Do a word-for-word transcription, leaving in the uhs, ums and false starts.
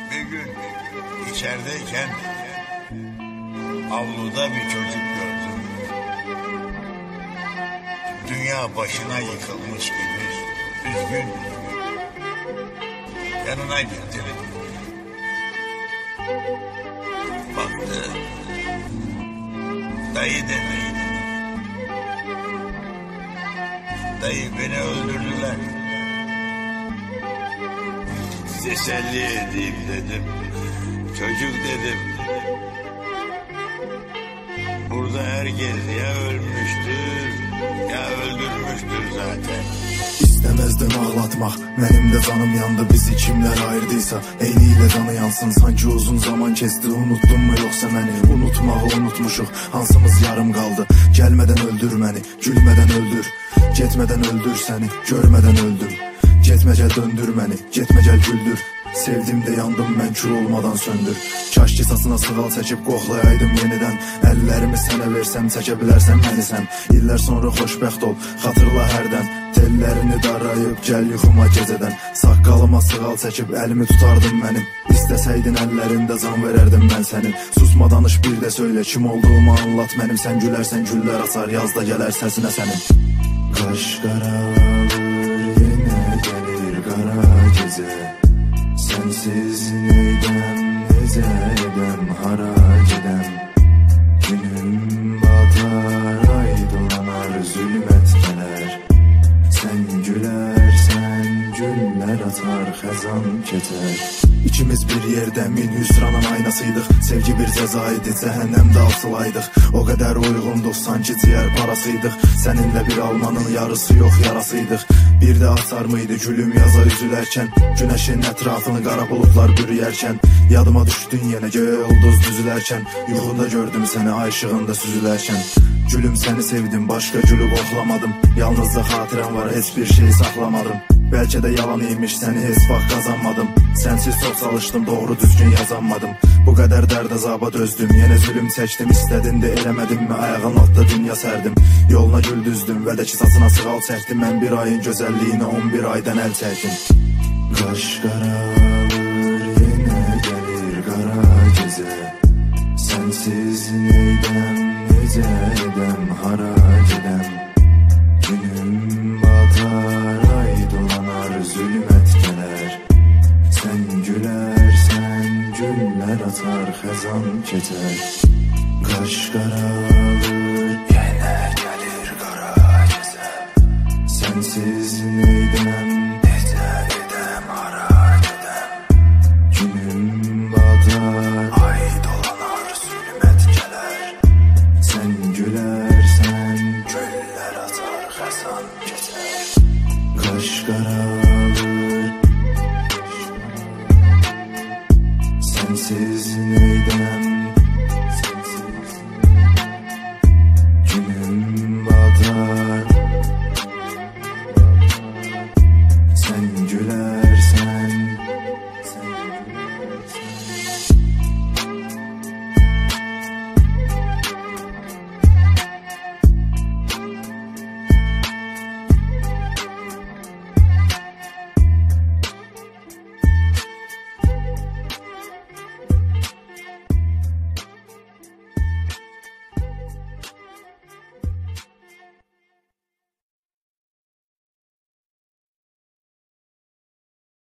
Bir gün içerideyken avluda bir çocuk gördüm. Dünya başına yıkılmış gibi üzgün. Yanına gittim. Baktı. Dayı dedi. Dayı, beni öldürdüler. Teselli edeyim dedim. Çocuk dedim. Burada herkes ya ölmüştür ya öldürmüştür zaten. İstemezdim ağlatmak, benim de canım yandı. Bizi kimler ayırdıysa eyniyle canı yansın. Sanki uzun zaman kesti, unuttun mu yoksa beni? Unutmağı unutmuşuk, hansımız yarım kaldı. Gelmeden öldür beni, gülmeden öldür. Getmeden öldür seni, görmeden öldüm. Getme gel döndür beni, getme gel güldür. Sevdim de yandım ben, kül olmadan söndür. Kaş kisasına sığal çekip qoxlayaydım yeniden. Əllərimi sənə versəm, çəkə bilərsən məni sən. İllər sonra xoşbəxt ol, xatırla hərdən. Tellərini darayıb, gəl yuxuma gecədən. Saqqalıma sığal çəkib, əlimi tutardım mənim. İstəsəydin əllərində can verərdim mən sənin. Susma danış, bir də söylə, kim olduğumu anlat mənim. Sən gülərsən, güllər açar, yazda gələr səsinə sənin. Qaş qaralır, yenə gəlir qara gecə. Sensiz neydem, nece edem, hara gedem. Günüm batar, ay dolanar, zulmet gelir. Sen gülersen, güller atar, xəzan keter. İkimiz bir yerdə min hüsranın aynasıydıq. Sevgi bir cəza idi, cəhənnəmdə asılaydıq. O qədər uyğunduq, sanki ciyər parasıydıq. Səninlə bir almanın yarısı yox yarasıydıq. Bir də açar mıydı gülüm yaza üzülərkən? Günəşin ətrafını qara bulutlar bürüyərkən. Yadıma düşdün yenə göyə ulduz düzülərkən. Yuxuda gördüm səni ay işığında süzülərkən. Gülüm səni sevdim, başqa gülü qoxlamadım. Yalnızca xatirəm var, heç bir şey saxlamadım. Bəlkə də yalan imiş, səni heç vaxt qazanmadım. Sənsiz çox çalışdım, doğru düzgün yazanmadım. Bu qədər dərd əzaba dözdüm, yenə zülüm çəkdim. İstədin də eləmədim mi, ayağın altda dünya sərdim. Yoluna gül düzdüm, vədə kisasına sığal çəkdim. Mən bir ayın gözəlliyinə on bir aydan əl çəkdim. Qaş qaralır, yenə gəlir qara gecə. Sənsiz neydəm, necə edəm, hara gedəm. Günüm batar, ay dolanar, zülmət gələr. Sən gülərsən, güllər atar, xəzan keçər. Qaş qaralır, yenə gəlir qara gecə. Sənsiz neydəm,